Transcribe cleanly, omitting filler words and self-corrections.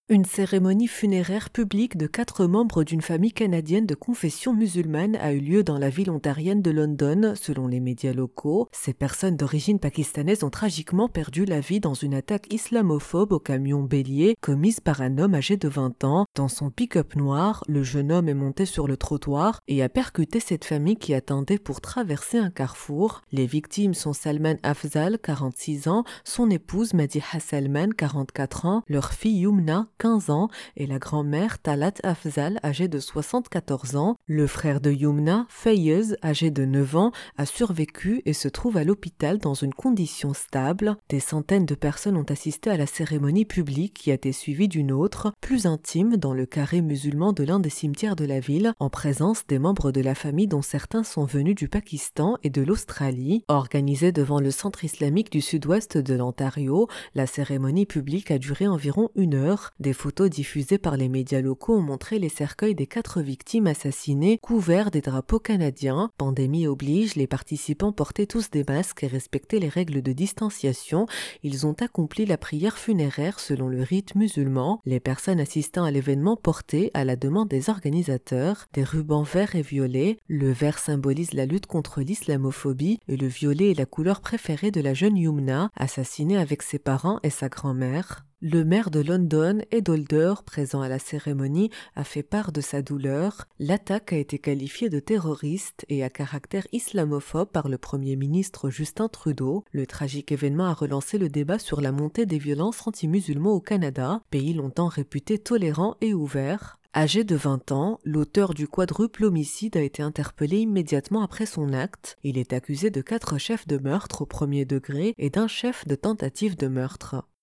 Une cérémonie funéraire publique de 4 membres d'une famille canadienne de confession musulmane a eu lieu dans la ville ontarienne de London, selon les médias locaux. Ces personnes d'origine pakistanaise ont tragiquement perdu la vie dans une attaque islamophobe au camion bélier commise par un homme âgé de 20 ans. Dans son pick-up noir, le jeune homme est monté sur le trottoir et a percuté cette famille qui attendait pour traverser un carrefour. Les victimes sont Salman Afzal, 46 ans, son épouse Madiha Salman, 44 ans, leur fille Yumna, 15 ans, et la grand-mère Talat Afzal, âgée de 74 ans. Le frère de Yumna, Fayez, âgé de 9 ans, a survécu et se trouve à l'hôpital dans une condition stable. Des centaines de personnes ont assisté à la cérémonie publique qui a été suivie d'une autre, plus intime, dans le carré musulman de l'un des cimetières de la ville, en présence des membres de la famille dont certains sont venus du Pakistan et de l'Australie. Organisée devant le centre islamique du sud-ouest de l'Ontario, la cérémonie publique a duré environ 1 heure. Des photos diffusées par les médias locaux ont montré les cercueils des 4 victimes assassinées couverts des drapeaux canadiens. Pandémie oblige, les participants portaient tous des masques et respectaient les règles de distanciation. Ils ont accompli la prière funéraire selon le rite musulman. Les personnes assistant à l'événement portaient, à la demande des organisateurs, des rubans verts et violets. Le vert symbolise la lutte contre l'islamophobie et le violet est la couleur préférée de la jeune Yumna, assassinée avec ses parents et sa grand-mère. Le maire de London, Ed Holder, présent à la cérémonie, a fait part de sa douleur. L'attaque a été qualifiée de terroriste et à caractère islamophobe par le Premier ministre Justin Trudeau. Le tragique événement a relancé le débat sur la montée des violences anti-musulmans au Canada, pays longtemps réputé tolérant et ouvert. Âgé de 20 ans, l'auteur du quadruple homicide a été interpellé immédiatement après son acte. Il est accusé de 4 chefs de meurtre au premier degré et d'un chef de tentative de meurtre.